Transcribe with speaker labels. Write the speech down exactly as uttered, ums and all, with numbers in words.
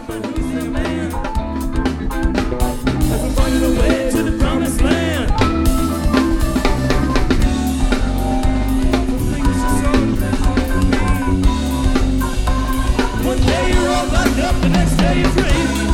Speaker 1: But who's the man? As we're running away to the promised land. Things are so different. One day you're all locked up, the next day you're free.